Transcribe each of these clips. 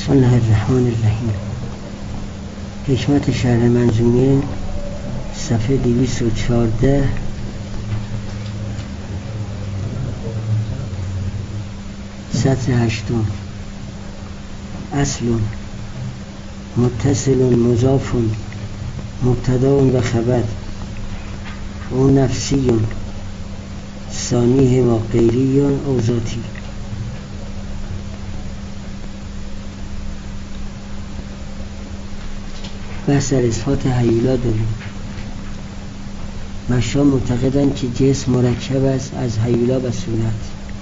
بسم الله الرحمن الرحیم. حکمت شرح منظومه صفحه 214. سطر 8. اصل متصل مضاف مبتدا و خبر او نفسی ثانیه ما غیری او ذاتی. بحث در اثبات هیولا داریم. مشا معتقدند که جسم مرکب است از هیولا و صورت.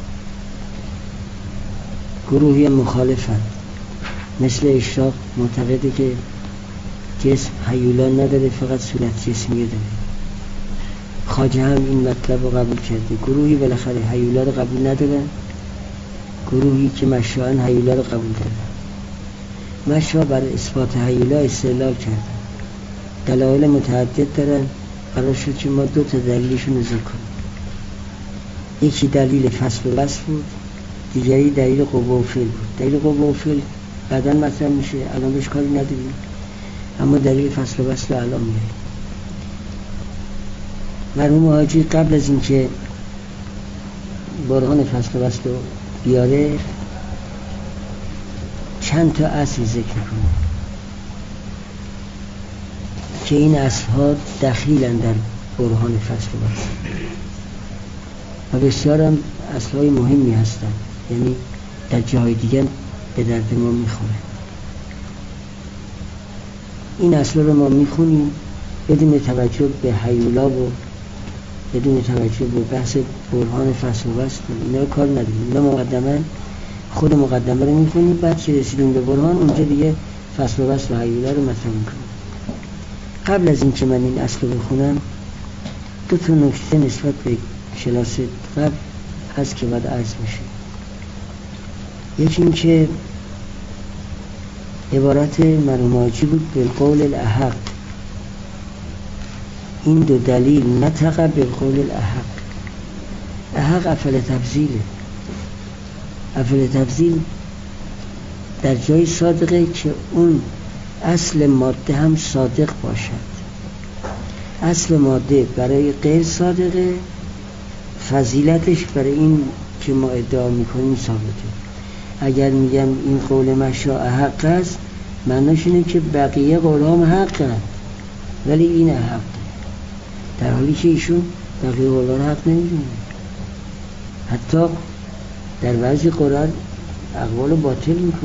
گروهی مخالفت مثل اشراق معتقده که جسم هیولا نداره، فقط صورت جسمیه داره. خواجه هم این مطلب رو قبول کرده. گروهی بالاخره هیولا رو قبول ندارن، گروهی که مشاهن هیولا رو قبول دارن. مشا بر اثبات هیولا استدلال کرد. دلایل متعدد دارن. قرار شد که ما 2 دلیلشون رو ذکر کنیم. یکی دلیل فصل و وصل بود، دیگری دلیل قوه و فعل بود. دلیل قوه و فعل بعداً مطرح میشه، الان بهش کاری نداریم، اما دلیل فصل و وصل الان میاریم. مرحوم حاجی قبل از اینکه برهان فصل و وصل رو بیاره چند تا اصل ذکر کنه که این اصل‌ها دخیلن در برهان فصل و وصل و بسیار هم اصل‌های مهمی هستن، یعنی در جای دیگر به درد ما میخوره. این اصل رو ما میخونیم بدون توجه به هیولا و بدون توجه به بحث برهان فصل و وصل. اینا رو کار نداریم. اینا مقدمه، خود مقدمه رو میخونیم، بعد که رسیدیم به برهان اونجا دیگه فصل و وصل و هیولا رو مطرح میکنیم. قبل از این که من این اصل رو بخونم 2 تا نکته نسبت به کلاس قبل هست که باید عرض میشه. یکی این که عبارت مرحوم حاجی بود بالقول الاحق. این 2 دلیل نطق بالقول الاحق. احق افعل تفضیله. افعل تفضیل در جای صادقه که اون اصل ماده هم صادق باشد. اصل ماده برای غیر صادقه، فضیلتش برای این که ما ادعا میکنیم ثابته. اگر میگم این قول مشا حق است، معناش اینه که بقیه قول هم حق است ولی این حق، در حالی که ایشون بقیه قول هم حق نمیدونه. حتی در بعضی قرآن اقوال باطل میکنه.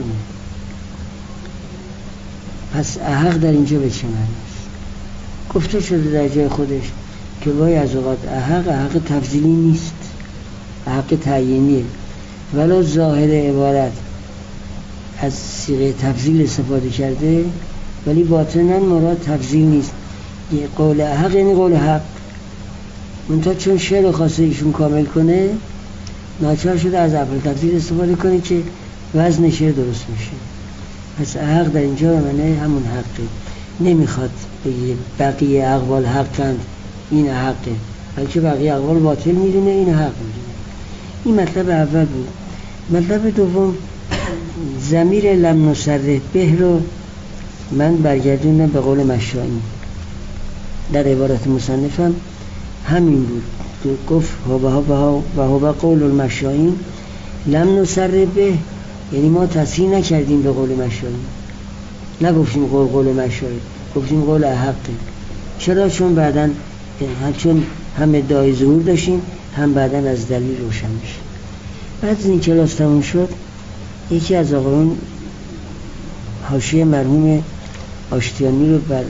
پس احق در اینجا به چه معنی است؟ گفته شده در جای خودش که وای از اوقات احق تفضیلی نیست، احق تعیینیه، ولی ظاهر عبارت از صیغه تفضیل استفاده کرده ولی باطناً مراد تفضیل نیست. یه قول احق یعنی قول حق، منتها چون شعر خواسته ایشون کامل کنه ناچار شده از اول تفضیل استفاده کنه که وزن شعر درست میشه. پس حق در اینجا معنی همون حقه. نمیخواد بگه بقیه اقوال حقند این حقه، بلکه بقیه اقوال باطل میدونه این حق میدونه. این مطلب اول بود. مطلب دوم، ضمیر لم نصرح به رو من برگردوندم به قول مشائی. در عبارت مصنفم همین بود، گفت و هو قول المشائی لم نصرح به، یعنی ما تصحیح نکردیم به قول مشائی، نگفتیم قول مشائی، گفتیم قول حقه. چرا؟ چون بعدن چون هم ادعای ظهور داشتیم، هم بعدن از دلیل روشن میشه. بعد از این کلاس تموم شد، یکی از آقایون حاشیه مرحوم آشتیانی رو بر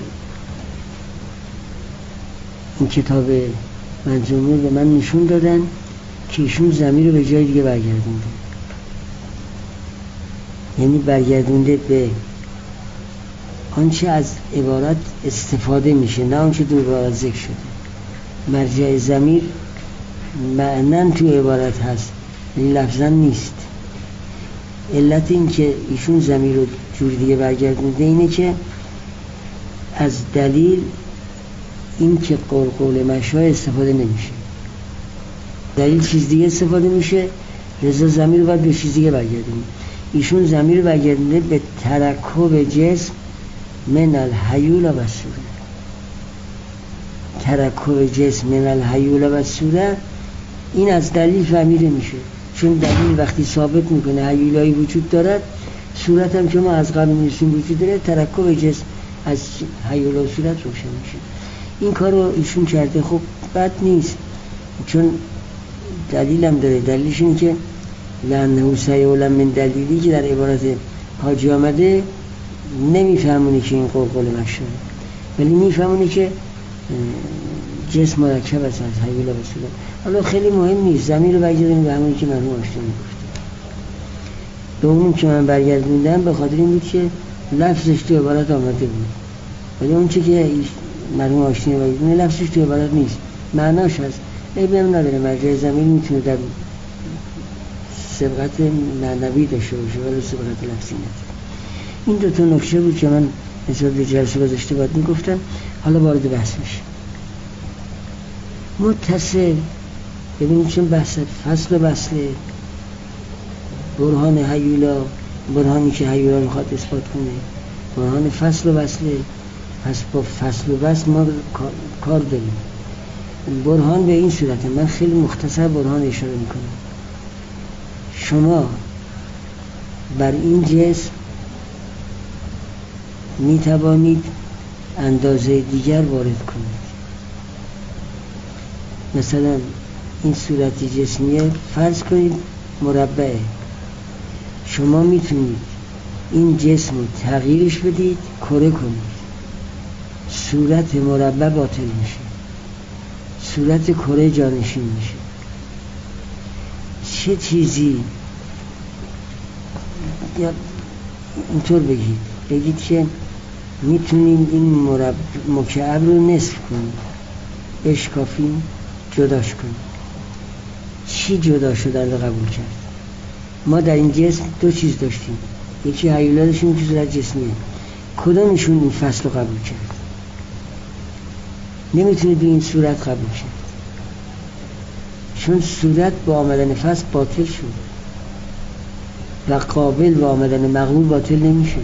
این کتاب منظومه به من نشون دادن که ایشون ضمیر رو به جای دیگه برگردونده، یعنی برگردونده به آنچه از عبارت استفاده میشه، نه آنچه دو عبارت ذکر شده. مرجع ضمیر معنن تو عبارت هست، یعنی لفظا نیست. علت این که ایشون ضمیر رو جور دیگه برگردونده اینه که از دلیل این که قول مشا استفاده نمیشه، دلیل چیز دیگه استفاده میشه، لذا ضمیر رو باید به چیز دیگه برگردونیم. ایشون ضمیر برگردونده به ترکب جسم من الهیوله و صوره. ترکب جسم من الهیوله و صوره این از دلیل فهمیده میشه، چون دلیل وقتی ثابت میکنه هیولایی وجود دارد، صورت هم که ما از قبل می‌دونیم وجود داره، ترکب جسم از هیولا و صورت روشن میشه. این کار رو ایشون کرده. خب بد نیست، چون دلیل هم داره. دلیلش اینه که لعنه سیعلم من دلیلی که در عبارت حاجی آمده نمیفهمونه که این قلقل مشهوره، ولی میفهمونه که جسم مرکب است از هیولا و صورت. حالا خیلی مهم نیست، زمین رو برگردیم به همونی که مرحوم آشتی میگفته. دومون که من برگردوندم به خاطر این بود که لفظش تو عبارت آمده بود، ولی اون چی که مرحوم آشتی میگفته لفظش تو عبارت نیست، معناش هست. عیبی هم نداره، مرجع زمین میتونه در سبقت معنوی داشته باشه ولی سبقت لفظی نداره. این دو تا نکته بود که من نسبت به جلسه گذشته باید میگفتم. حالا وارد بحث میشه. متصل، ببینید چون بحث فصل و وصله، برهان هیولا، برهانی که هیولا میخواد اثبات کنه، برهان فصل و وصله. پس با فصل و وصل ما کار داریم. برهان به این صورته، من خیلی مختصر برهان اشاره میکنم. شما بر این جسم میتوانید اندازه دیگر وارد کنید. مثلا این صورت جسمیه، فرض کنید مربعه، شما میتونید این جسم رو تغییرش بدید، کره کنید، صورت مربع باطل میشه، صورت کره جانشین میشه. چه چیزی یا اینطور بگید که میتونیم این مکعب رو نصف کنیم، بشکافیم، جداش کنیم. چی جدا شدن رو قبول کرد؟ ما در این جسم دو چیز داشتیم، یکی هیولا داشتیم، یکی صورت جسمیه. کدامشون این فصل رو قبول کرد؟ نمیتونید این صورت قبول کرد، چون صورت با آمدن فصل باطل شد و قابل با آمدن مقبول باطل نمیشه.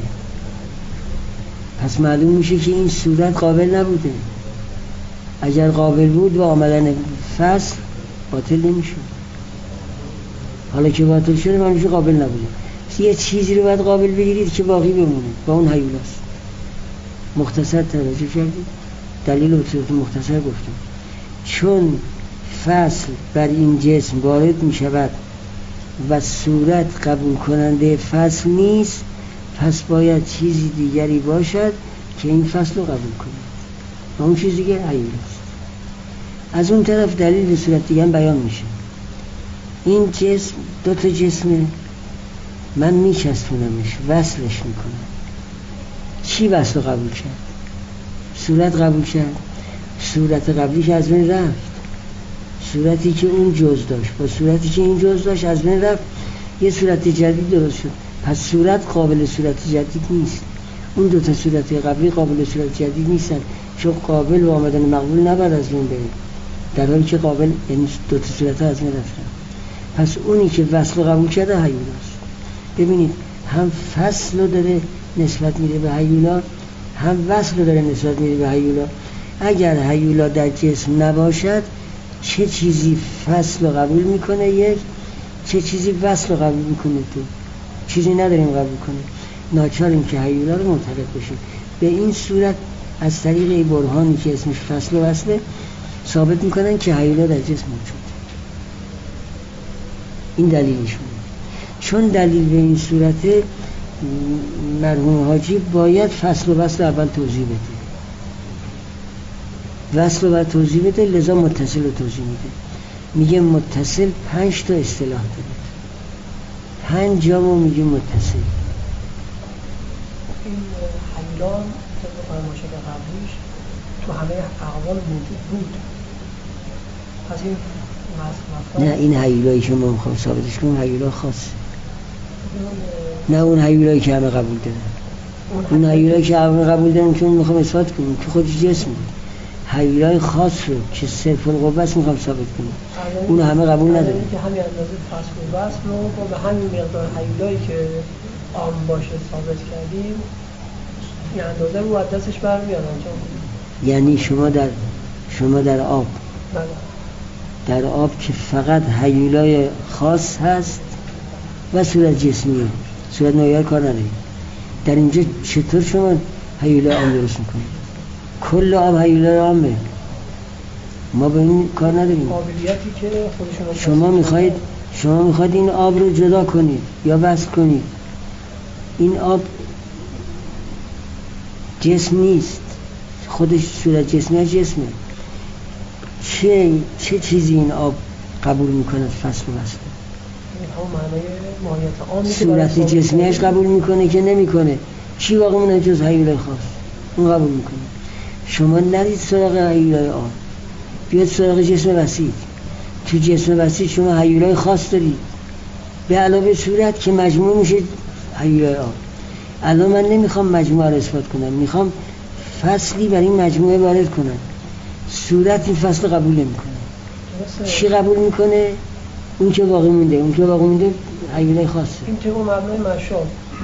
پس معلوم میشه که این صورت قابل نبوده. اگر قابل بود با آمدن فصل باطل نمیشه. حالا که باطل شده من میشه قابل نبوده. یه چیزی رو باید قابل بگیرید که باقی بمونه، با اون هیولاست. مختصر توجه کردید؟ دلیل رو صورت مختصر گفتم. چون فصل بر این جسم وارد می شود و صورت قبول کننده فصل نیست، پس باید چیزی دیگری باشد که این فصل رو قبول کنه و اون چیز دیگر هیولاست. از اون طرف دلیل به صورت دیگه هم بیان میشه. این جسم دو تا جسمه، من میچسبونمش، وصلش میکنم. چی وصل رو قبول کرد؟ صورت قبول کرد. صورت قبلیش از بین رفت، صورتی که اون جز داشت با صورتی که این جز داشت از بین رفت، یه صورت جدید درست شد. پس صورت قابل صورت جدید نیست. اون دو تا صورت قبلی قابل صورت جدید نیستن، چون قابل و آمدن مقبول نباید از بین بره، در حالی که قابل، یعنی دو تا صورت ها از بین رفتن. پس اونی که وصل قبول کرده هیولاست. ببینید هم فصل رو داره نسبت میده به هیولا، هم وصل رو داره نسبت میده به هیولا. اگر هیولا در جسم نباشد چه چیزی فصل رو قبول میکنه یک، چه چیزی وصل رو قبول میکنه دو. چیزی نداریم قبول کنیم، ناچاریم که هیولا رو منتقد بشیم. به این صورت از طریق این برهانی که اسمش فصل و وصله ثابت میکنن که هیولا در جسم موجود. این دلیلشونه. چون دلیل به این صورت، مرحوم حاجی باید فصل و وصل اول توضیح بده، وصل و توضیح بده، لذا متصل رو توضیح میده. میگه متصل 5 تا اصطلاح داره، 5 جامو میگه متصل. این هیولان که فرمایشات قبلیش تو همه اقوال موجود بود. پس این نه، این هیولایی که ما میخوام ثابتش کنیم هیولا خاصه، نه اون هیولایی که همه قبول دارن. اون هیولایی که همه قبول دارن که اون میخوام اثبات کنیم که خودش جسم بود. هیولای خاص رو که صرف القوه است میخوام ثابت کنیم، اون همه قبول نداره. که همین اندازه فصل و وصل رو با همین مقدار هیولایی که عام باشه ثابت کردیم یه اندازه رو از دستش برمیاد انجام. یعنی شما در آب، بله. در آب که فقط هیولای خاص هست و صورت جسمیه، صورت نهایی کار ندارید. در اینجا چطور شما هیولای عام درست میکنید؟ کل آب هیولای عامه، ما به این کار نداریم. قابلیتی که خودشون شما میخواید این آب رو جدا کنید یا وصل کنید. این آب جسم نیست، خودش صورت جسمی جسمه. چه چیزی این آب قبول میکنه فصل و وصل؟ صورت جسمیش قبول میکنه که نمیکنه؟ چی واقع مونه جز هیولای خاص؟ اون قبول میکنه. شما نرید سراغ هیولای آب، بیاد سراغ جسم وسیع. تو جسم وسیع شما هیولای خاص دارید به علاوه صورت که مجموع میشه هیولای آب. الان من نمیخوام مجموعه رو اثبات کنم، میخوام فصلی برای این مجموعه وارد کنم. صورت این فصل قبول نمیکنه. چی قبول میکنه؟ اون که باقی مونده هیولای خاصه. این طبق مبنای مشا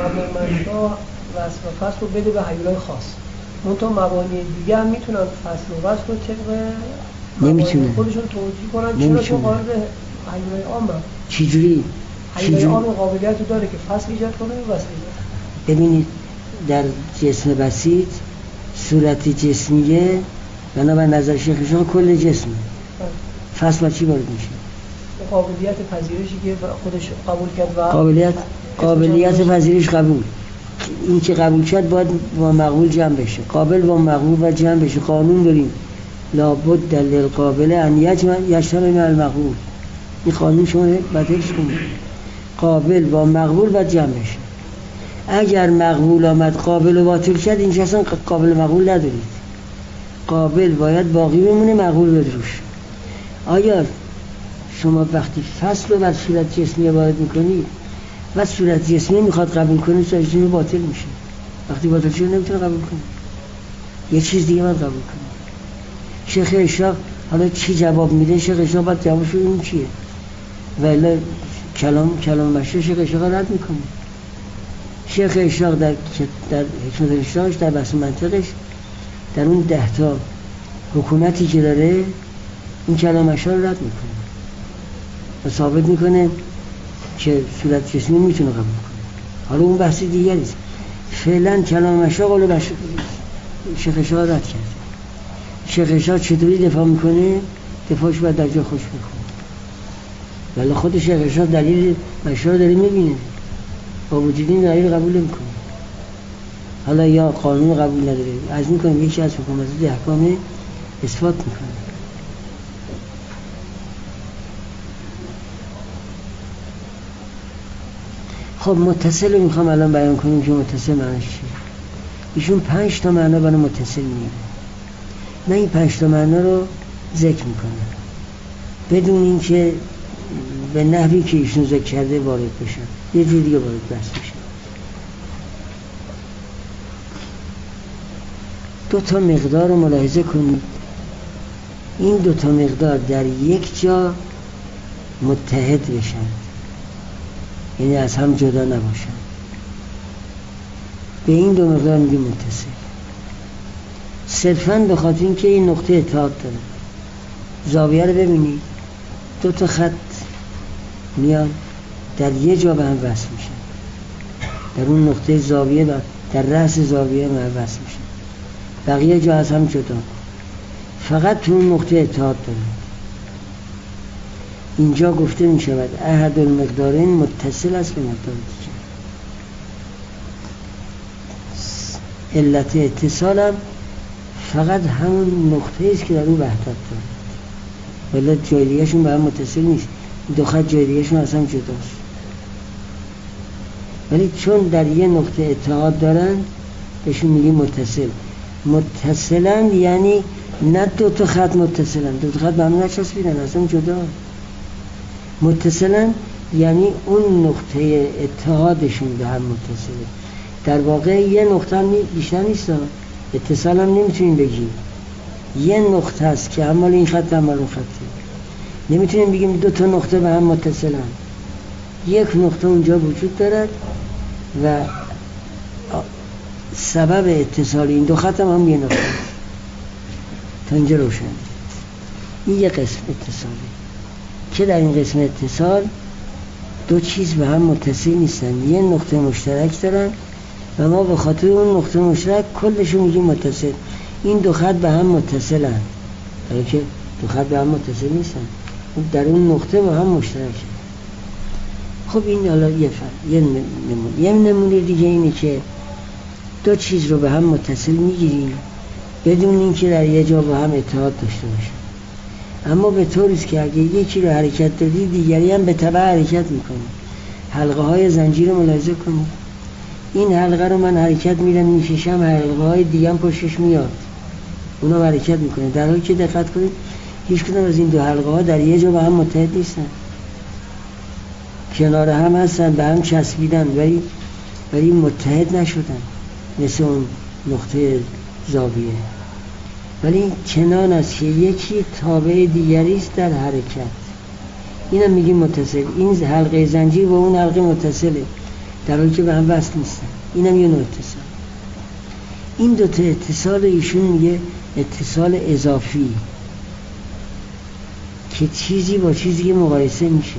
وصل و فصل رو بده به هیولای خاص. منتها مبانی دیگه هم میتونن فصل و وصل رو طبق نمیتونه خودشون توجیه کنن. چرا؟ چون قابل هیولای عامه. چجوری؟ هیولای عام قابلیت رو داره که فصل ایجاد کنه و وصل ایجاد. ببینید در جسم بسیط صورت جسمیه بنابر نظر شیخ شما کل جسمه. فصل با چی وارد میشه؟ قابلیت پذیرشی که خودش قبول کرد و قابلیت پذیرش قبول. این که قبول کرد باید با مقبول جمع بشه. قابل با مقبول و جمع بشه. قانون داریم لابد للقابل ان یجتمع مع المقبول. این قانون شما باید حفظ کنید. قابل با مقبول باید جمع بشه. اگر مقبول آمد قابل و باطل کرد اینجا اصلا قابل مقبول ندارید. قابل باید باقی بمونه، مقبول بدروش. آیا شما وقتی فصل رو بر صورت جسمی وارد میکنید و صورت جسمی میخواد قبول کنید صورت جسمی باطل میشه. وقتی باطل شده نمیتونه قبول کنید، یه چیز دیگه باید قبول کنید. شیخ اشراق حالا چی جواب میده؟ شیخ اشراق باید جوابش رو این چیه؟ ولی کلام مشروع شیخ اشراق رد میکنه. شیخ اشراق در حکمت اشراقش در بحث منطقش در اون 10 تا حکومتی که داره این کلام مشروع رو رد میکنه و ثابت میکنه که صورت جسمی میتونه قبول کنه. حالا اون بحث دیگری است. فعلا کلام مشروع قول شیخ اشراق رد کرد. شیخ اشراق چطوری دفاع میکنه؟ دفاعش باید در جا خوش بکنه. ولی خود شیخ اشراق دلیل مشروع داره میبینه، با وجود این دلیل قبول نمیکنه. حالا یا قانون قبول نداره، از میکنم یکی از حکومت احکام اثبات میکنه. خب متصل رو میخوام الان بیان کنیم که متصل معنیش چیه. ایشون 5 تا معنا برای متصل میگه. من این 5 تا معنا رو ذکر میکنم بدون اینکه به نحوی که ایشون ذکر کرده وارد بشن، یه جور دیگه وارد بحث بشن. 2 تا مقدار رو ملاحظه کنید. این 2 تا مقدار در یک جا متحد بشن، یعنی از هم جدا نباشن. به این 2 مقدار میگیم متصل. صرفاً به خاطر اینکه این نقطه اتحاد داره. زاویه رو ببینید، 2 تا خط میان در یه جا به هم وصل میشن، در اون نقطه زاویه و در رأس زاویه به هم وصل میشن، بقیه جا از هم جدا، فقط تو اون نقطه اتحاد داره. اینجا گفته می شود احد المقدارین متصل است به مقدار دیگر. علت اتصالم فقط همون نقطه است که در اون وحدت داره، ولی جای دیگه شون به هم متصل نیست. 2 خط جای دیگه شون اصلا جداست، ولی چون در یه نقطه اتحاد دارن بهشون میگیم متصل. متصلن یعنی نه 2 تا خط متصلن، 2 تا خط به هم نچسبیدن، اصلا جدا. متصلن یعنی اون نقطه اتحادشون به هم متصله. در واقع یه نقطه هم بیشتر نیست، اتصال هم نمیتونیم بگیم، یه نقطه است که همال این خط همال اون خطه. نمیتونیم بگیم 2 تا نقطه به هم متصلن. یک نقطه اونجا وجود دارد و سبب اتصال این دو خط هم یه نقطه. تا اینجا روشن. این یه قسم اتصاله که در این قسم اتصال دو چیز به هم متصل نیستن، یه نقطه مشترک دارن و ما به خاطر اون نقطه مشترک کلشو میگیم متصل. این دو خط به هم متصلن، در که دو خط به هم متصل نیستن، در اون نقطه با هم مشترک شد. خب این حالا یه نمونه دیگه اینه که دو چیز رو به هم متصل میگیریم بدون اینکه در یه جا با هم اتحاد داشته باشه، اما به طوریست که اگه یکی رو حرکت دادی دیگری هم به تبع حرکت میکنه. حلقه های زنجیر رو ملاحظه کنید. این حلقه رو من حرکت میدم میکشم، حلقه های دیگه هم پشتش میاد، اونا حرکت میکنه، در حالی که دقت کنید هیچ کدوم از این دو حلقه ها در یه جا با هم متحد نیستن، کنار هم هستن، به هم چسبیدن ولی متحد نشدن مثل اون نقطه زاویه. ولی چنان است که یکی تابع دیگری است در حرکت، اینم میگیم متصل. این حلقه زنجیر با اون حلقه متصله در حالی که به هم وصل نیستن، اینم یه نوع اتصال. این دو تا اتصال ایشون میگه اتصال اضافی که چیزی با چیزی مقایسه میشه.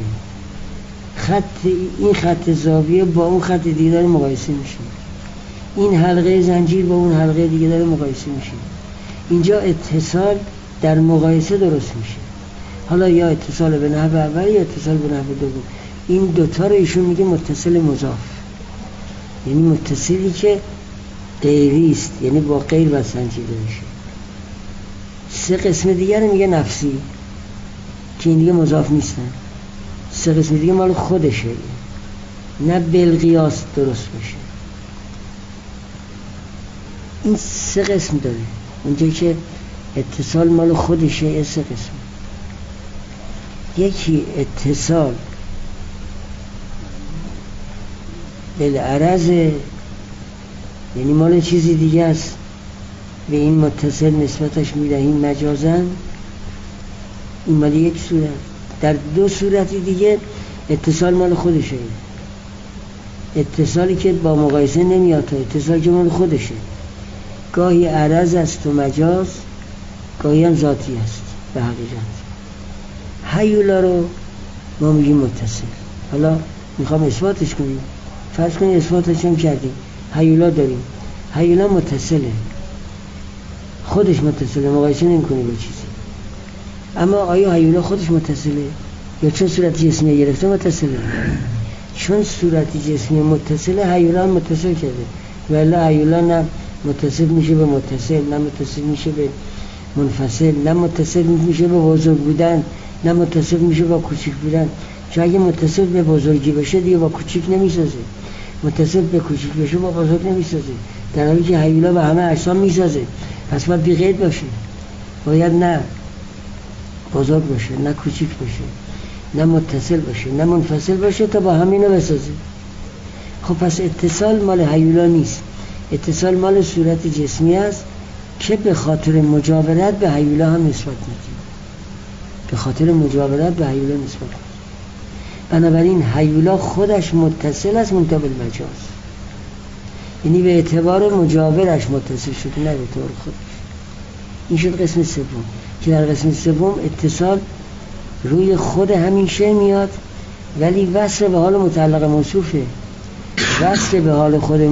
این خط زاویه با اون خط دیگه داره مقایسه میشه، این حلقه زنجیر با اون حلقه دیگه داره مقایسه میشه. اینجا اتصال در مقایسه درست میشه. حالا یا اتصال به نحو اول یا اتصال به نحو دوم. این دوتا رو ایشون میگه متصل مضاف، یعنی متصلی که غیری است، یعنی با غیر بسنجیده میشه. سه قسم دیگر رو میگه نفسی که این دیگه مضاف نیستن. سه قسم دیگه مال خودشه، نه بالقیاس درست بشه. این سه قسم داره. اونجا که اتصال مال خودشه سه قسم. یکی اتصال بالعرض، یعنی مال چیزی دیگه است، به این متصل نسبتش میدهیم مجازن. این مال یک صورت. در دو صورتی دیگه اتصال مال خودشه، اتصالی که با مقایسه نمیاد، اتصالی که مال خودشه. گاهی عرض است و مجاز، گاهی هم ذاتی است به حقیقت. هیولا رو ما میگیم متصل. حالا میخوام اثباتش کنیم، فرض کنیم اثباتش هم کردیم، هیولا داریم، هیولا متصله، خودش متصله، مقایسه نمی‌کنه با چیزی. اما آیا هیولا خودش متصله یا چون صورت جسمی گرفته متصله؟ چون صورت جسمی متصله هیولا هم متصل کرده، ولی هیولا نه متصل میشه به متصل، نه متصل میشه به منفصل، نه متصل میشه به بزرگ بودن، نه متصل میشه با کوچیک بودن. چون اگه متصل به بزرگی بشه دیگه با کوچیک نمیسازه، متصل به کوچیک بشه با بزرگ نمیسازه، در حالی که هیولا به همه اجسام میسازه. پس باید بی قید باشه، باید نه بزرگ باشه، نه کوچیک باشه، نه متصل باشه، نه منفصل باشه تا با همینو بسازه. خب پس اتصال مال هیولا نیست، اتصال مال صورت جسمی است که به خاطر مجاورت به هیولا هم نسبت میدیم، به خاطر مجاورت به هیولا نسبت میدیم. بنابراین هیولا خودش متصل است منتها بالمجاز، یعنی به اعتبار مجاورش متصل شده، نه به اعتبار خودش. این شد قسم سوم، که در قسم سوم اتصال روی خود همین شی میاد ولی وصل به حال متعلق موصوفه، وصل به حال خود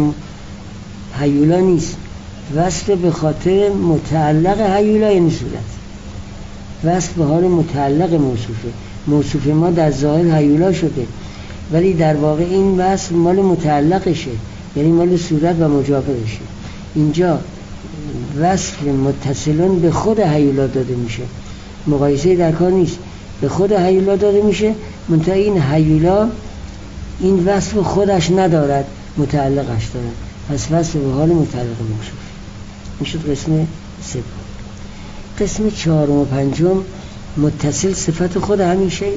هیولا نیست، وصل به خاطر متعلق هیولا یعنی صورت، وصل به حال متعلق موصوفه. موصوف ما در ظاهر هیولا شده ولی در واقع این وصل مال متعلقشه، یعنی مال صورت و مجاورشه. اینجا وصل متصلون به خود هیولا داده میشه، مقایسه در کار نیست، به خود هیولا داده میشه، منتها این هیولا این وصف خودش ندارد، متعلقش دارد، پس وصف به حال متعلق موصوف. این شد قسم سوم. قسم چهارم و پنجم متصل صفت خود همین شیئه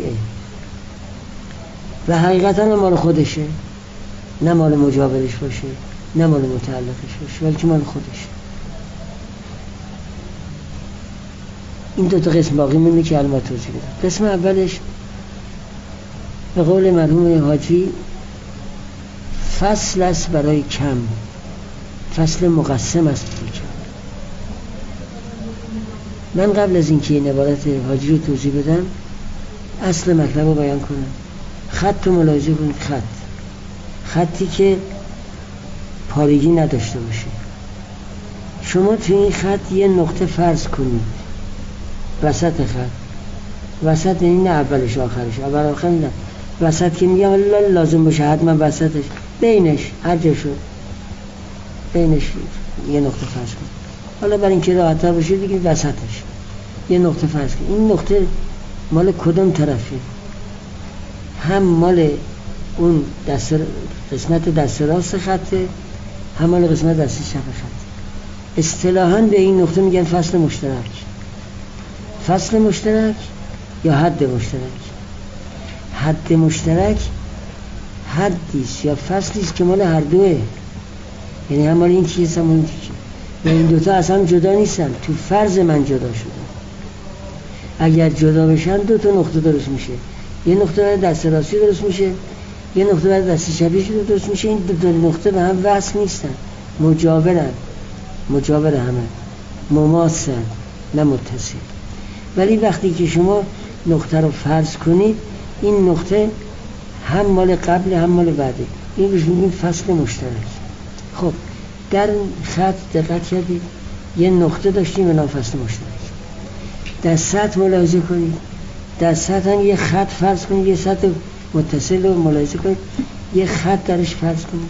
و حقیقتا مال خودشه، نه مال مجاورش باشه، نه مال متعلقش باشه، بلکه مال خودشه. این دو تا قسم باقی مونده که علامت توضیح بدم. قسم اولش به قول مرحوم حاجی فصل است برای کم، فصل مقسم است برای کم. من قبل از اینکه این عبارت حاجی رو توضیح بدم اصل مطلب رو بیان کنم. خط رو ملاحظه کنید، خطی که پارگی نداشته باشه. شما توی این خط یه نقطه فرض کنید وسط خط، وسط یعنی نه اولش آخرش، اول آخر نه، وسط که میگم لازم باشه حتما وسطش، بینش هر جا شد بینش یه نقطه فرض کنید. حالا برای اینکه راحت‌تر باشه دیگه وسطش یه نقطه فرض کنید. این نقطه مال کدوم طرفه؟ هم مال اون قسمت دست راست خطه، هم مال قسمت دست چپ خط. اصطلاحاً به این نقطه میگن فصل مشترک. فصل مشترک یا حد مشترک. حد مشترک حدیست یا فصلیست که مال هر دوه، یعنی هم مال این چیز هم اون چیز. این دوتا اصلا جدا نیستن، تو فرض من جدا شدن. اگر جدا بشن دو تا نقطه درست میشه، یه نقطه برای دست راستی درست میشه، یه نقطه برای دست چپی درست میشه. این دو تا نقطه به هم وصل نیستن، مجاور همه، مماثل نه متصل. ولی وقتی که شما نقطه رو فرض کنید این نقطه هم مال قبل هم مال بعده، این روش میگیم فصل مشترک. خب در خط دقت کردید یه نقطه داشتیم به نام فصل مشترک. در سطح ملاحظه کنید، در سطح هم یه خط فرض کنید، یه سطح متصل رو ملاحظه کنید، یه خط درش فرض کنید.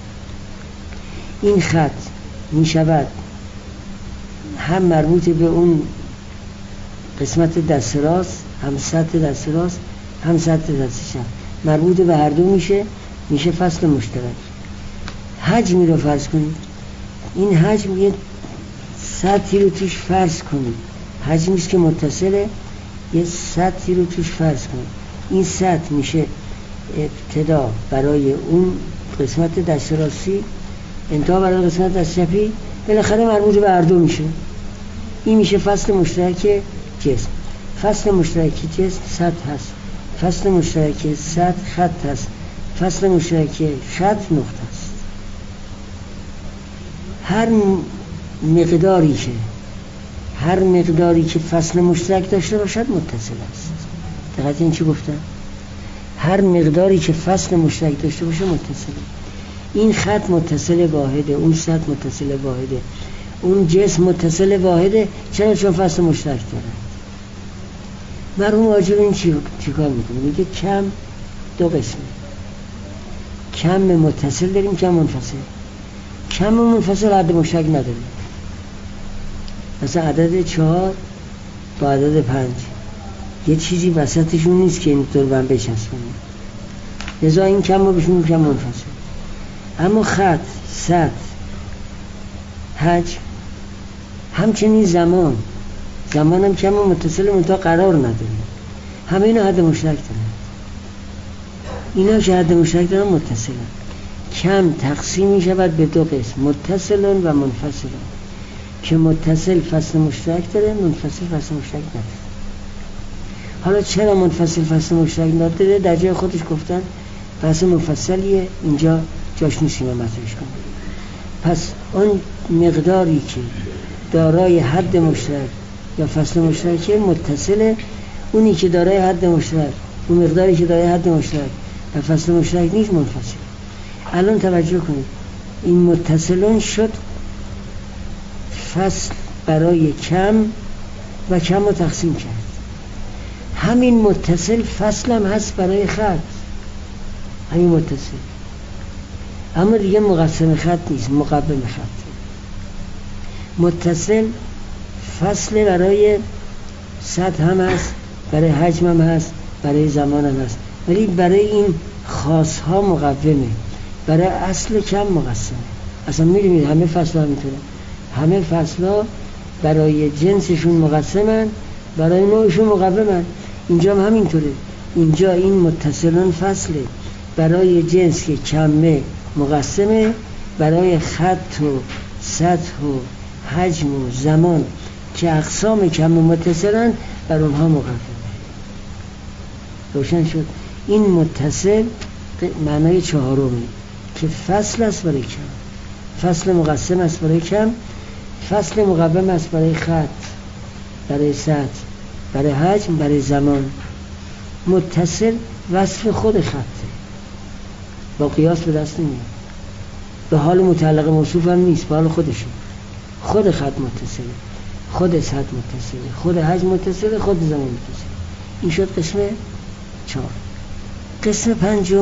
این خط می شود هم مربوط به اون قسمت دست راست، هم سطح دست راست، هم سطح دست چپ، مربوط به هر دو میشه فصل مشترک. حجمی رو فرض کنید، این حجم یه سطحی رو توش فرض کنید، حجمیست که متصله، یه سطحی رو توش فرض کنید. این سطح میشه ابتدا برای اون قسمت دست راستی، انتها برای قسمت دست چپی، بالاخره مربوط به هر دو میشه. این میشه فصل مشترک جسم. فصل مشترک جسم سطح هست، فصل مشترک سطح خط هست، فصل مشترک خط نقطه است. هر مقداری که فصل مشترک داشته باشد متصل است. دقیقاً این چی گفتم؟ هر مقداری که فصل مشترک داشته باشه متصله. این خط متصل واحده، اون سطح متصل واحده، اون جسم متصل واحده. چرا؟ چون فصل مشترک داره. مرحوم واجب این چی کار میکنه؟ میگه کم دو قسمه، کم متصل داریم، کم منفصل. کم منفصل عدد مشترک نداریم. مثلا عدد 4 با عدد 5 یه چیزی وسطشون نیست که اینطور به هم بچسبونیم، لذا این کم رو بهشون کم منفصل. اما خط، سطح، حجم، همچنین زمان هم کم و متصل منتها قرار نداریم. همه اینا حد مشترک دارن. اینا که حد مشترک دارن متصلن. کم تقسیم می شود به دو قسم، متصلن و منفصلن، که متصل فصل مشترک داره، منفصل فصل مشترک نداره. حالا چرا منفصل فصل مشترک نداره؟ در جای خودش گفتن فصل مفصلیه، اینجا جاش نیست اینو مطرحش کنم. پس اون مقداری که دارای حد مشترک یا فصل مشترک متصله، اونی که دارای حد مشترک، اون مقداری که دارای حد مشترک و فصل مشترک نیست منفصل. الان توجه کنید، این متصلون شد فصل برای کم و کم رو تقسیم کرد. همین متصل فصل هم هست برای خط، همین متصل، اما دیگه مقسم خط نیست، مقبل خط. متصل فصل برای سطح هم هست، برای حجم هم هست، برای زمان هم هست، ولی برای این خاص ها مقومه، برای اصل کم مقسمه. اصلا می‌دونید همه فصل ها میتونه، همه فصل ها برای جنسشون مقسمن، برای نوعشون مقومن. اینجا هم همینطوره. اینجا این متصلان فصله، برای جنس که کمه مقسمه، برای خط و سطح و حجم و زمان که اقسام کم و متصلن بر اونها مقومه. روشن شد؟ این متصل معنای چهارمی که فصل است برای کم، فصل مقسم است برای کم، فصل مقوم است برای خط، برای سطح، برای حجم، برای زمان. متصل وصف خود خطه، با قیاس به دست نمیاد، به حال متعلق موصوف هم نیست، به حال خودشه. خود خط متصله، خود سطح متصله، خود حجم متصله، خود زمان متصله. این شد قسم 4. قسم 5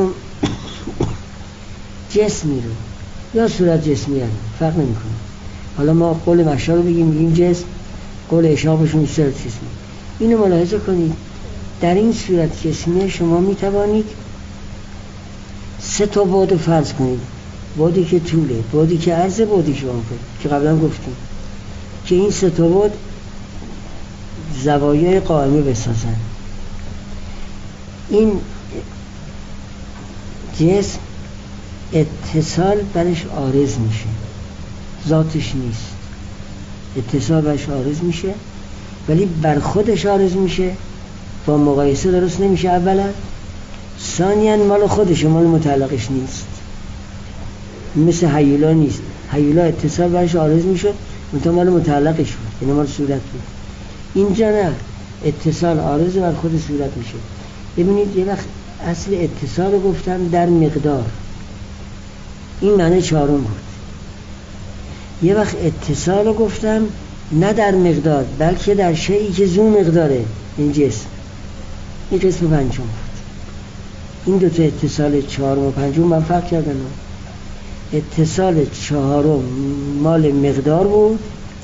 جسمی رو یا صورت جسمی رو فرق نمی کنه. حالا ما قول مشا رو بگیم جسم، قول اشاقشون صورت جسمی. اینو ملاحظه کنید، در این صورت جسمی شما می توانید 3 تا بعد فرض کنید، بعدی که طوله، بعدی که عرضه، بعدی که عمقه، که قبلا گفتیم که این 3 تا بعد زوایای قائمه بسازن. این جسم اتصال برش عارض میشه، ذاتش نیست. اتصال برش عارض میشه ولی بر خودش عارض میشه، با مقایسه درست نمیشه اولا، ثانیاً مال خودش، مال متعلقش نیست. مثل هیولا نیست، هیولا اتصال برش عارض میشد منتها مال متعلقش بود، یعنی مال صورت بود. اینجا نه، اتصال عارض بر خود صورت میشه. ببینید یه وقت اصل اتصال رو گفتم در مقدار، این معنی 4 بود. یه وقت اتصال رو گفتم نه در مقدار بلکه در شیئی که ذو مقداره، این جسم. این قسم 5 بود. این 2 تا اتصال 4 و 5 من فرق کردم. اتصال 4 مال مقدار بود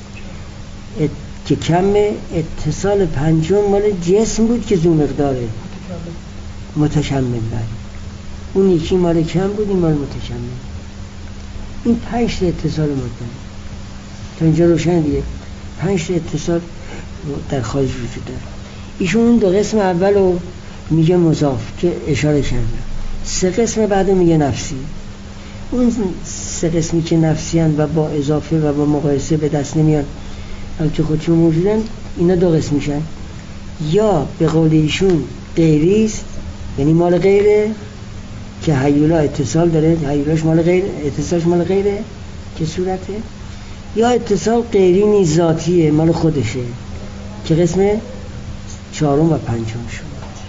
که کمه، اتصال 5 مال جسم بود که ذو مقداره، متشمل. اون یکی مال کم بود، این مال متشمل. این 5 تا اتصال مدن تا اینجا روشن دیگه. 5 تا اتصال در خارج وجود داره. ایشون اون 2 قسم اول رو میگه مضاف که اشاره کرده، 3 قسم بعد میگه نفسی. اون 3 قسمی که نفسی هن و با اضافه و با مقایسه به دست نمیان که خودشون موجودن، اینا 2 قسم میشن. یا به قول ایشون غیریست، یعنی مال غیره، که هیولا اتصال داره، هیولاش مال غیر، اتصالش مال غیره که صورته. یا اتصال غیری نیز ذاتیه، مال خودشه، که قسم 4 و 5 شد.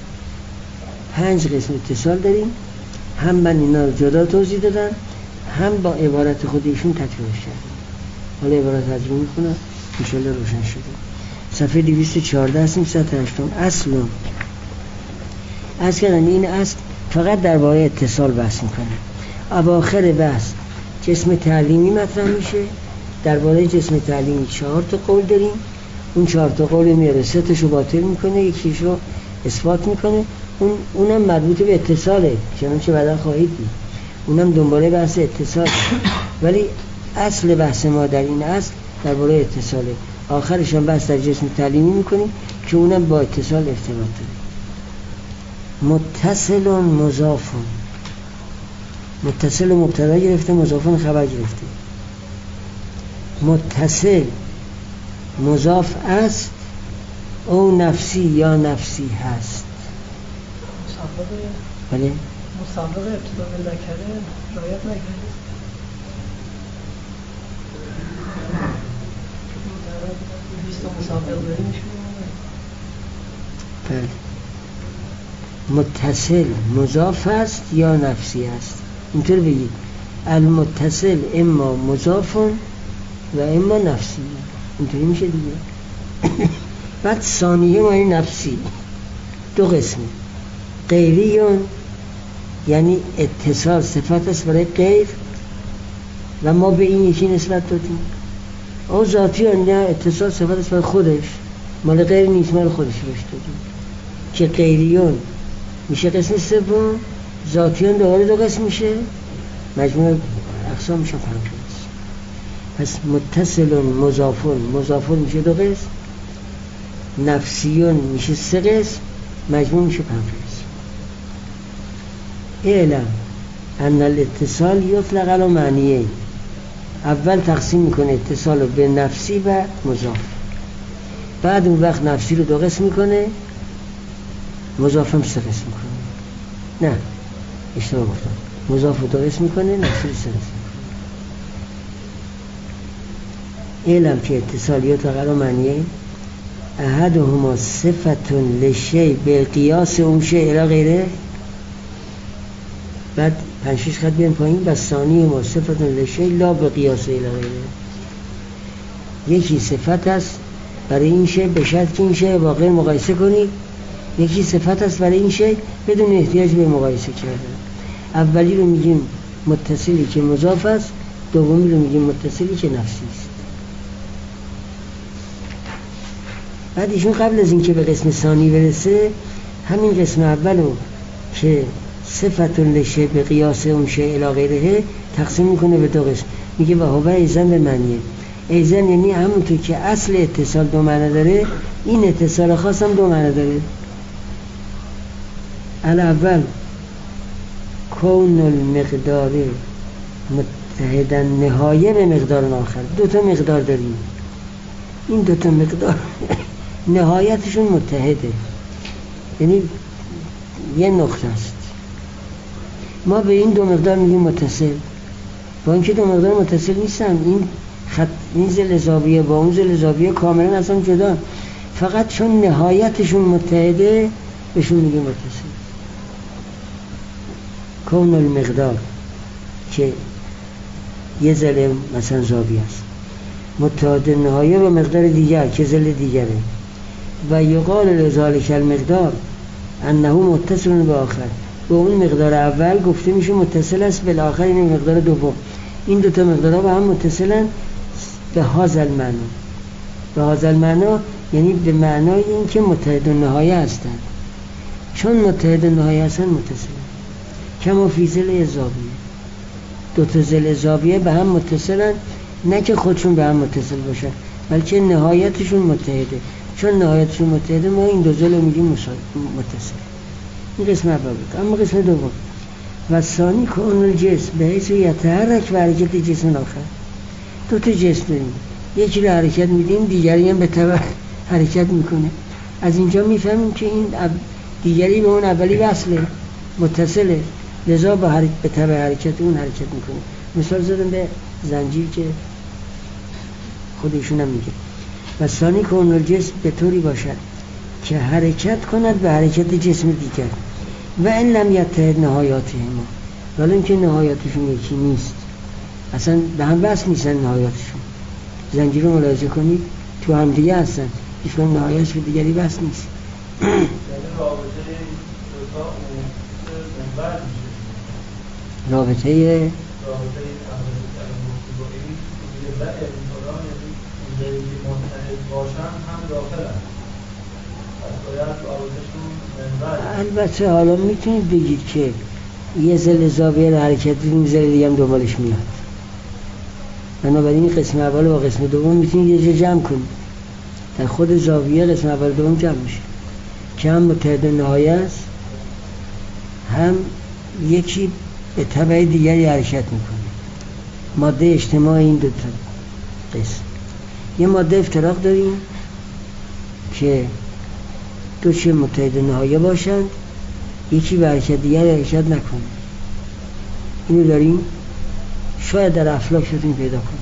5 قسم اتصال داریم، هم من اینا رو جدا توضیح دادم، هم با عبارت خودشون تطبیقش کردم. حالا عبارت ترجمه میکنم انشالله روشن شده. صفحه 214 هستیم، سطح 8. اصل از کردن این اصل فقط در باره اتصال بحث میکنه. اواخر بحث جسم تعلیمی مطرح میشه. در باره جسم تعلیمی 4 تا قول داریم. اون 4 تا قول میاره، 3 تاشو باطل میکنه، یکیش رو اثبات میکنه. اونم مربوط به اتصاله، چنانچه بعدا خواهید دید. اونم دنباله بحث اتصال. ولی اصل بحث ما در این اصل در باره اتصاله. آخرش هم بحث در جسم تعلیمی میکنیم که اونم با اتصال ارتباط داره. متصل مضاف، متصل مبتدا گرفته، مضاف خبر گرفته. متصل مضاف است او نفسی یا نفسی هست. بله، مسابقه ابتدا نکرده رعایت نکرده. بله، متصل مضاف است یا نفسی است. اینطور بگید المتصل اما مضاف و اما نفسی. اینطوری میشه دیگه. بعد ثانیه معنی نفسی 2 قسمه. غیریون یعنی اتصال صفت است برای غیر و ما به این یکی نسبت دادیم. او ذاتیون نه، اتصال صفت است برای خودش، مال غیر نیست، مال خودش بهش دادیم. که غیریون میشه قسم 3. ذاتیون دوباره 2 قسم میشه، مجموع اقسام میشه 5 قسم. پس متصل مضافون، مضافون میشه 2 قسم، نفسیون میشه 3 قسم، مجموع میشه 5 قسم. اعلم ان الاتصال یطلق علی معنیه. اول تقسیم میکنه اتصال رو به نفسی و مضاف، بعد اون وقت نفسی رو 2 قسم میکنه، مضافم 3 قسم میکنه. نه اشتباه گفتم، مضاف رو درست میکنه، نفسی رو سنس میکنه. علم که اتصالیات و قرار معنیه احدهما صفتون لشی به قیاس اون شی الی غیره. بعد 5-6 خط بیان پایین و ثانی ما صفتون لشی لا به قیاس الی غیره. یکی صفت است برای این شی به شرط که این شی با غیر مقایسه کنید، یکی صفت است برای این شی بدون احتیاج به مقایسه کردن. اولی رو میگیم متصلی که مضاف است، دومی رو میگیم متصلی که نفسی است. بعد ایشون قبل از اینکه به قسم ثانی برسه همین قسم اولو که صفت لشه به قیاس اون شی الی غیره تقسیم میکنه به دو قسم. میگه و هو ایزن به معنیه. ایزن یعنی همونطور که اصل اتصال دو معنی داره، این اتصال خاص هم دو معنی داره. الاول کون المقدار متحدا نهایه به مقدار آخر. دو تا مقدار داریم، این دو تا مقدار نهایتشون متحده، یعنی یه نقطه است. ما به این دو مقدار میگیم متصل، با اینکه دو مقدار متصل نیستن. این خط، این ذل زاویه با اون ذل زاویه کاملا اصلا جدا، فقط چون نهایتشون متحده بهشون میگیم متصل. کون المقدار که یه ذل مثلا زاویه است متحد نهایه به مقدار دیگر که ذل دیگره، و یقال لذالک المقدار انه متصل به آخر. به اون مقدار اول گفته میشه متصل است به آخر، این مقدار دوم. این دو تا مقدارها با هم متصلن به هذا المعنی. به هذا المعنی یعنی به معنای این که متحد النهایه هستند. چون متحد النهایه هستند متصلن. کما فی ذل زاویه، دو تا ذل زاویه به هم متصلن، نه که خودشون به هم متصل باشن بلکه نهایتشون متحده. چون نهایتشون متحده ما این دو ذل رو میگیم متصل. این قسم اول بود. اما قسم دوم و ثانی که اون الجسم به حیث یتحرک و حرکت جسم آخر. دو تا جسم داریم، یکی رو حرکت میدیم، دیگری هم به تبع حرکت میکنه. از اینجا میفهمیم که این دیگری به اون اولی وصله، متصله، لذا به تبع حرکت اون حرکت میکنه. مثال زدم به زنجیر که خودشون هم میگه و ثانی که اون الجسم به طوری باشد که حرکت کند به حرکت جسم دیگر و این لم یتحد نهایاته ما، ولی اینکه نهایاتشون یکی نیست، اصلا به هم بس نیستن نهایاتشون. زنجیر رو ملاحظه کنید تو هم دیگه هستن، هیچکدوم نهایتش به دیگری بس نیست. رابطه البته حالا میتونید بگید که یه ذل زاویه رو حرکت بدیم، ذل دیگه هم دنبالش میاد. بنابراین قسم اول و قسم دوم میتونید یه جا جمع کنید، در خود زاویه قسم اول و دوم جمع میشه که هم متحد نهایه است، هم یکی به تبع دیگری حرکت میکنه. ماده اجتماع این دو تا قسم. یه ماده افتراق داریم که دو چه متحد نهایه باشند، یکی به حرکت دیگری حرکت نکنه. اینو داریم، شاید در افلاک شدیم پیدا کنیم.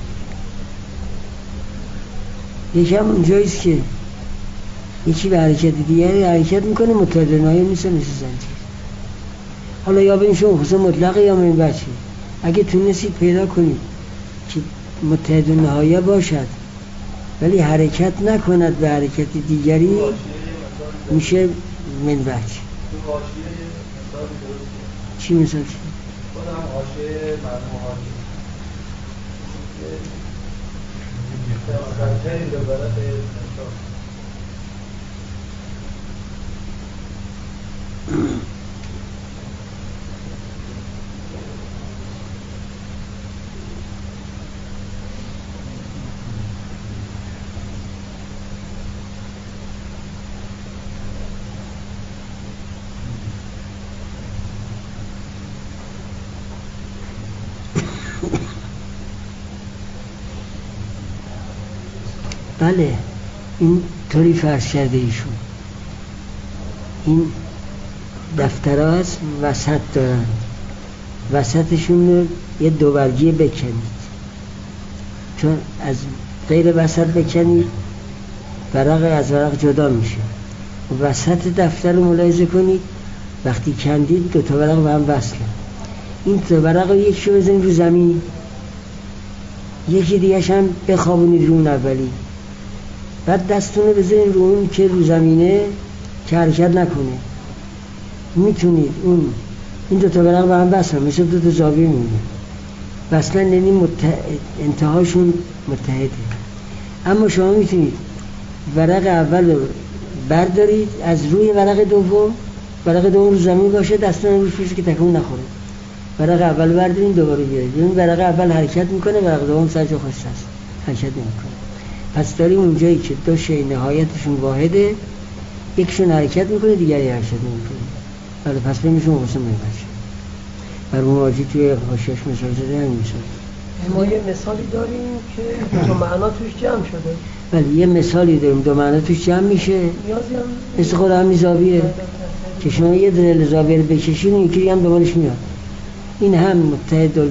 یکی هم اونجاییست که یکی به حرکت دیگری حرکت میکنه، متحد نهایه نیست، مثل زنجیر. حالا یا به این شما خصوصا مطلقه یا من بچه، اگه تونستید پیدا کنید که متحد نهایه باشد ولی حرکت نکند به حرکت دیگری، میشه من بچه. چی مثال چی؟ خودم حاشیه مرموحاتی خیلی دوباره خیلی بله این طوری فرض کرده ایشون. این دفترها هست وسط دارن، وسطشون رو یه دوبرگی بکنید، چون از غیر وسط بکنید ورق از ورق جدا میشه. وسط دفتر رو ملاحظه کنید، وقتی کندید دو تا ورق به هم وصله. این دو ورق رو یکی رو بزنید رو زمین، یکی دیگه هم بخوابونید رو اون اولی، بعد دستون رو بزنید رو اون که رو زمینه که حرکت نکنه. میتونید این دو تا ورق به هم وصله، مثل دو تا زاویه میمونه، وصلا یعنی انتهاشون متحده. اما شما میتونید ورق اول رو بردارید از روی ورق دوم رو زمین باشه، دستان روش باشه که تکون نخوره. ورق اول بردارید دوباره بیارید، این ورق اول حرکت میکنه، ورق دوم سر جا خوش است، حرکت نمیکنه. پس داریم اونجایی که دو شی نهایتشون واحده، یکشون حرکت میکنه دیگری حرکت نمیکنه. بله، پس بمیشون قسم نمیشه. برمون واجی توی حاشیه‌اش مثال زده همین مثال. ما یه مثالی داریم که دو معنا توش جمع شده. بله، یه مثالی داریم دو معنا توش جمع میشه. مثل خود همین زاویه که شما یه دل زاویه رو بکشید یکی هم دوبارش میاد. این هم متحد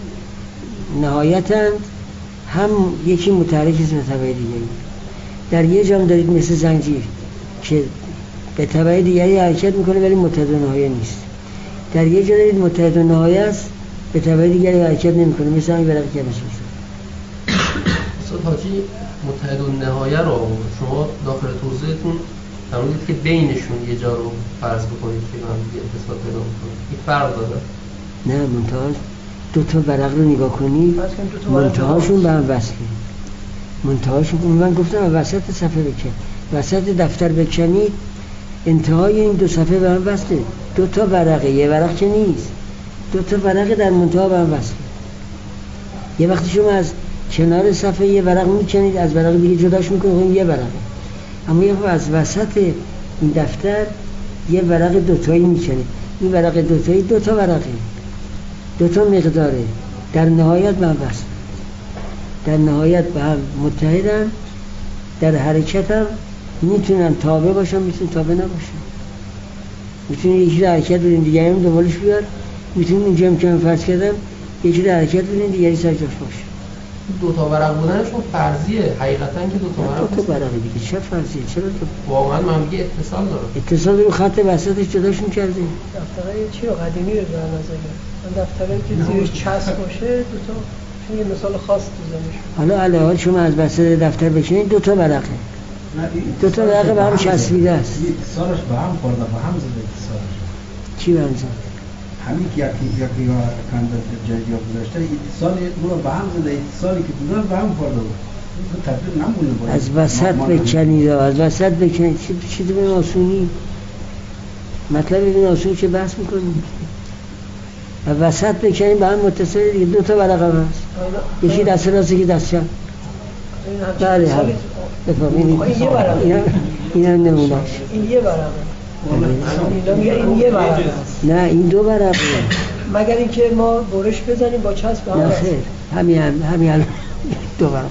نهایتند، هم یکی متحرک است به تبع دیگری. در یه جام دارید مثل زنجیر که به تبع دیگری حرکت میکنه ولی متحد نهایه نیست. در یه جا دارید متحد نهایه است، به تبع دیگری حرکت نمیکنه، مثل همین ورقی که مثل استاد حاجی متحد نهایه رو شما داخل توضیحتون فرمودید که بینشون یه جا رو فرض بکنید که هم دیگه اتصال پیدا میکنه. این فرق داره؟ نه، منتها دو تا ورق رو نگاه کنید، منتهاشون به هم وصله. منتهاشون من گفتم وسط صفحه بکن، وسط دفتر بکنید، انتهای این دو صفحه به هم وصله. دو تا ورقه، یه ورق که نیست، دو تا ورق در منتها به هم وصله. یه وقتی شما از کنار صفحه یه ورق میکنید، از ورق دیگه جداش میکنید، یه ورقه. اما یه از وسط این دفتر یه ورق دوتایی میکنید، این ورق دوتایی دو تا ورقه، دو تا مقداره، در نهایت به هم وصل، در نهایت به هم متحدن، در حرکت هم میتونن تابع باشن، میتونن تابع نباشن. میتونن یکی رو حرکت بدین دیگری هم دنبالش بیاد، میتونن اینجا هم که فرض کردم یکی رو حرکت بدین دیگری سر جاش باشه. دو تا ورق بودنشون فرضیه، حقیقتا که دو تا ورق دو تا ورق دیگه چه فرضیه؟ چرا واقعا من میگه اتصال داره. اتصال رو خط وسطش جداشون کرده. دفترای چی رو قدیمی رو در نظر گرفت. من دفترایی که زیرش چسب باشه دو تا، چون یه مثال خاص تو ذهنش. حالا علاوه شما از وسط دفتر بشینید دو تا ورقه. دو تا ورقه به هم چسبیده است. اتصالش به هم خورده، به هم زده اتصالش. چی به هم زده؟ همین که یکی ها کنده جایی گذاشته اتصال اون به هم زده، اتصالی که دونن به هم خورده بود. تطبیق نمونه باید. از وسط بکنید، از وسط بکنید. چی به آسونی؟ مطلب این آسونی که بحث میکنید. از وسط بکنید به هم متصل دیگه، دو تا ورقه هست. یکی دست راست یکی دست چپ. بله هم. بفهمید. این هم نمونهش. این یه ورقه. این یه ورقه. نه این دو ورقه. مگر اینکه ما برش بزنیم با چسب به هم. نه خیر، همین دو ورقه.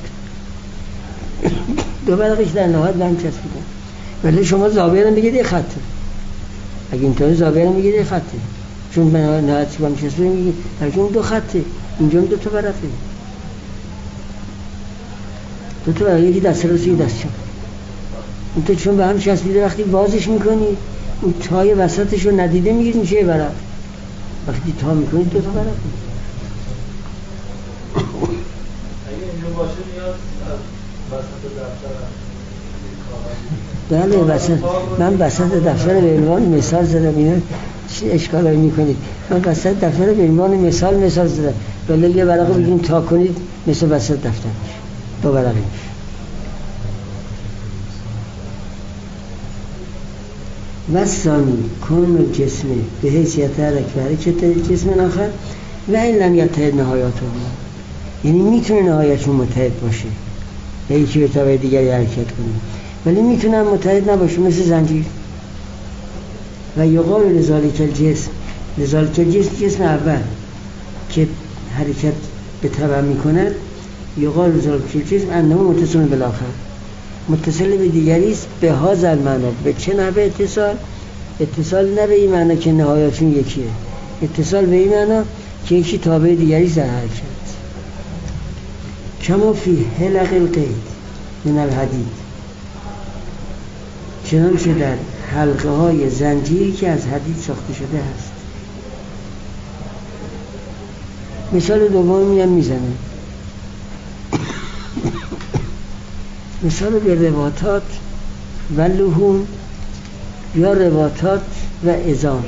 دو ورقش در نهایت به هم چسبیدن. ولی شما زاویه رو بگید یه خطه. اگه اینطوری زاویه رو بگید یه خطه. چون به نهایت به هم چسبیدن میگید چون دو خطه. اینجا دو تا ورقه. دو تا ورقه، یکی دست راست یکی دست چپ. اون تو چون به هم چسبیده وقتی بازش میکنید اون تای وسطش رو ندیده میگید میشه یه ورق. وقتی تا میکنید دو تا ورق. اگه اینجا باشه نیاز از وسط دفتر بله وسط. من وسط دفتر به عنوان مثال زدم. اینا چی اشکالی میکنید؟ من وسط دفتر به عنوان مثال زدم. ولی یه ورقه بگیم تا کنید مثل وسط دفتر میشه. دو ورقه میشه. وثانی کن جسم به حیثیت حرکت جسم آخر و این لم یتحد نهایاته، یعنی میتونه نهایتشون متحد باشه به یکی به تبع دیگری حرکت کنه، ولی میتونه متحد نباشه، مثل زنجیر. و یقال لذالک الجسم جسم اول که حرکت به تبع میکند، یقال لذالک الجسم انه متصل بالاخر، متصل به دیگری است. به هذا المعنی، به چه نحوه اتصال؟ اتصال نه به این معنی که نهایتشون یکیه، اتصال به این معنی که یکی تابع دیگری در حرکت. کما فی حلق القید من الحدید، چنانچه در حلقه های زنجیری که از حدید ساخته شده هست. مثال دومی هم میزنه، مثال به رباطات و لحوم یا رباطات و عظام.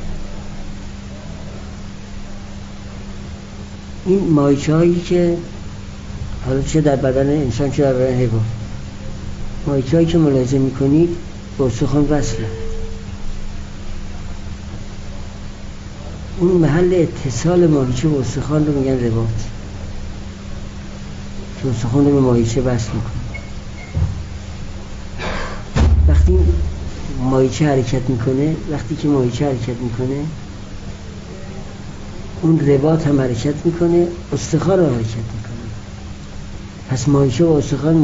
این مایچه هایی که حالا چه در بدن انسان چه در بدن حیوان، مایچه هایی که ملاحظه میکنید با استخوان وصله، اون محل اتصال ماهیچه با استخوان رو میگن رباط، که استخوان رو به ماهیچه وصل میکنه. وقتی ماهیچه حرکت میکنه، وقتی که ماهیچه حرکت میکنه اون رباط هم حرکت میکنه، استخوان رو حرکت میکنه. پس ماهیچه و استخوان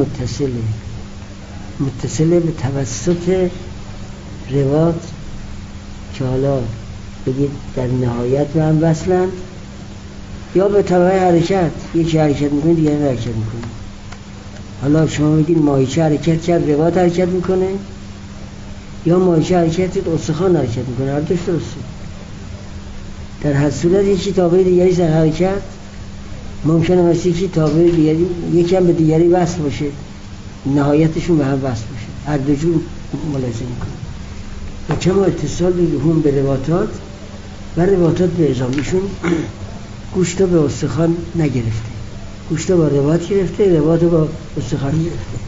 متصله به توسط رباط که حالا بگید در نهایت به هم وصلند، یا به تبع حرکت، یکی حرکت میکنه دیگری حرکت میکنه. حالا شما بگید ماهیچه حرکت کرد رباط حرکت میکنه، یا ماهیچه حرکت کرد استخوان حرکت میکنه، هر دوش درسته. در هر صورت یکی تابع دیگری در حرکت ممکنه مثل یکی تابع دیگری، یکی هم به دیگری وصل باشه، نهایتشون به هم وصل باشه، هر دو جور ملاحظه میکنه. و کما اتصال لحوم به رباطات و رباطات به عظام، ایشون گوشت با استخوان نگرفته، گوشت با رباط گرفته، رباط با استخوان گرفته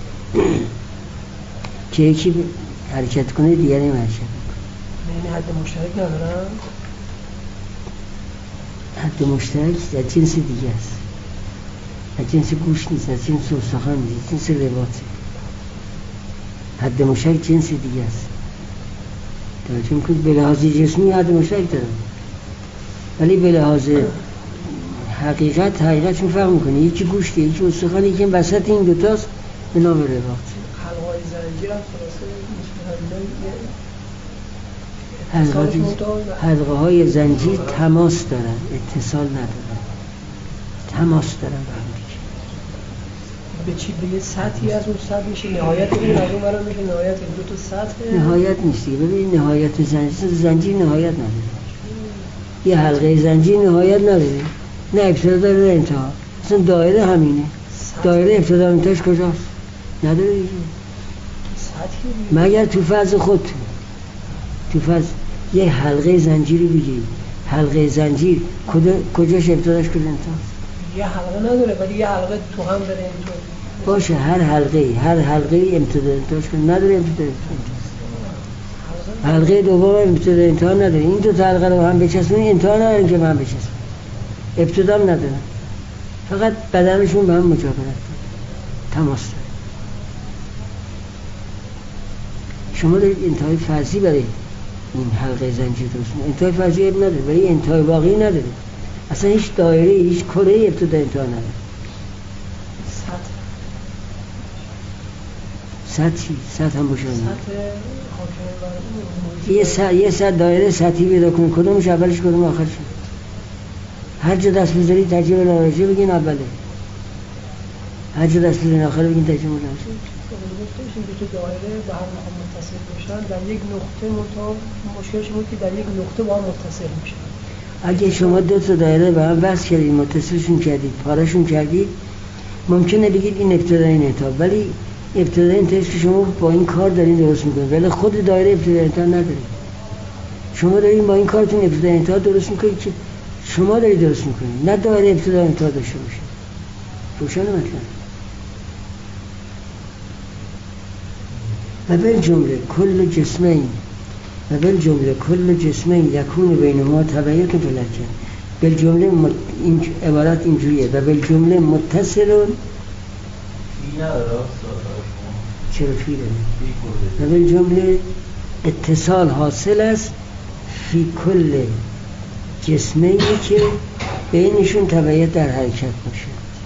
که یکی حرکت کنه دیگری هم حرکت کنه. یعنی حد مشترک ندارن؟ حد مشترک از جنس دیگه است، از جنس گوشت نیست، از جنس استخوان نیست، جنس رباطه. حد مشترک جنس دیگه است. چون که به لحاظ جسمی حد مشترک دارن، ولی به لحاظ حقیقتشون فرق میکنه. یکی گوشته، یکی استخوان، یکی وسط این دوتاست به نام رباط. حلقه‌های زنجیر هم خلاصه حلقه‌های زنجیر تماس دارن، اتصال ندارن، تماس دارن با هم دیگه. به چی؟ به یه سطحی از اون سطح میشه نهایت این از اون برام میشه نهایت این دو تا سطح نهایت نیستی. ببین نهایت زنجیر نهایت نداره، یه حلقه زنجیر نهایت نداره، نه ابتدا داره نه انتها. اصلا دایره همینه، دایره ابتدا انتهاش کجاست؟ نداره دیگه، مگر تو فرض خود تو فرض یه حلقه زنجیری بگیری، حلقه زنجیر کجاش ابتداش کجا انتهاش؟ یه حلقه نداره ولی یه حلقه تو هم داره اینطور باشه. هر حلقه ابتدا انتهاش کنه، نداره ابتدا انتها. حلقه دوم ابتدا انتها نداره. این دو تا حلقه رو هم بچسبونی انتها ندارن که هم بچسبونی، ابتدا هم ندارن، فقط بدنشون به هم مجاورت تماس داره. شما دارید انتهای فرضی برای این حلقه زنجیر درست می‌کنید، انتهای فرضی نداره ولی انتهای واقعی نداره. اصلا هیچ دایره، هیچ کره ابتدا انتها نداره. سطح هم باشه. یه سطح دایره سطحی پیدا کنید، کدومش اولش کدوم آخرش. هر جا دست بذارید ترجیح به لاراجه بگین اوله، هر جا دست بذارید آخر بگین ترجیح به لاراجه. این دو تا دایره به هم متصل میشن در یک نقطه، مشکلش اینه که در یک نقطه با هم متصل میشن. اگه شما دو تا دایره به هم وصل کردید، متصلشون کردید، پارهشون کردید، ممکنه بگید این ابتدا این انتها، ولی ابتدا انتهاش که شما با این کار دارین درست میکنید، ولی خود دایره ابتدا انتها نداره. شما دارین با این کارتون ابتدا انتها درست میکنید که شما دارید درست میکنید، نه دایره ابتدا انتها داشته باشه. روشن مثلا و بالجمله کل جسمین یکون بینهما تبعیت فلکه. بالجمله این عبارت اینجوریه و بالجمله متصلون چرا فی داره و بالجمله اتصال حاصل است فی کل جسمینی که بینشون تبعیت در حرکت باشه.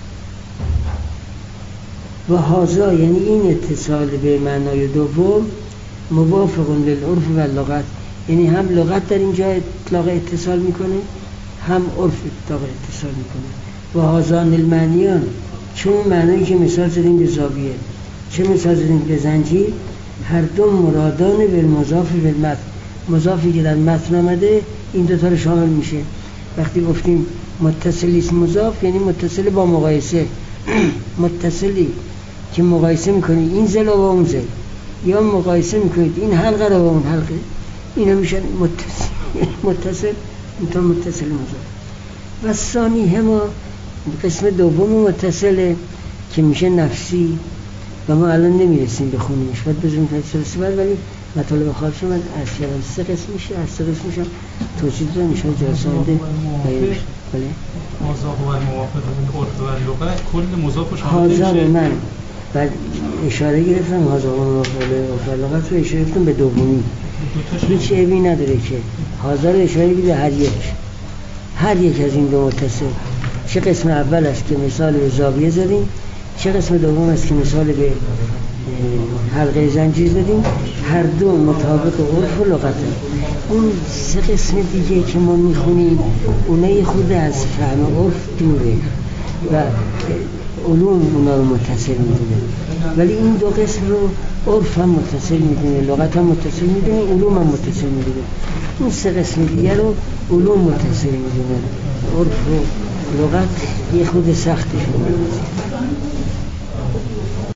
و هازا یعنی این اتصال به معنای دوم موافق للعرف و لغت، یعنی هم لغت در اینجا اطلاق اتصال میکنه، هم عرف اتفاق اتصال میکنه و هازان المعنیان، چون معنایی که مثال زدیم به زاویه چه مثال زدیم به زنجیر، هر دو مرادان به مضاف به متن، مضافی که در متن آمده این دوتا رو شامل میشه. وقتی گفتیم متصلی است مضاف یعنی متصل با مقایسه متصلی که مقایسه میکنی این زل و اون زل، یا مقایسه میکنید این حلقه رو با اون حلقه، اینا میشن متصل تا متصل مضاف. و ثانی هما قسم دوم متصله که میشه نفسی و ما الان نمیرسیم بخونیمش، باید بزنیم تجسلسی بعد، ولی مطالب خارجی من از کردم 3 قسم میشه، از 3 قسم میشه توصیل دارم میشه جلسه آمده بایدش. بله مضاف و موافق به عرف و لغت کل مضاف و شامل میشه. حاضر من بعد اشاره گرفتم حاضر و موافق به عرف و لغت رو اشاره گرفتم به دومی، هیچ عیبی نداره که حاضر اشاره به هر یک از این دو متصل، چه قسم اول است که مثال به زاویه زدیم، چه قسم دوم است که مثال به حلقه زنجیر زدیم، هر دو مطابق عرف و لغت. اون 3 قسم دیگه که ما میخونیم اونه خود از فهم عرف دوره و علوم اونا رو متصل میدونه، ولی این 2 قسم رو عرف هم متصل میدونه، لغت هم متصل میدونه، علوم هم متصل میدونه. اون 3 قسم دیگه رو علوم متصل میدونه، عرف و لغت یه خود سختشون میدونه.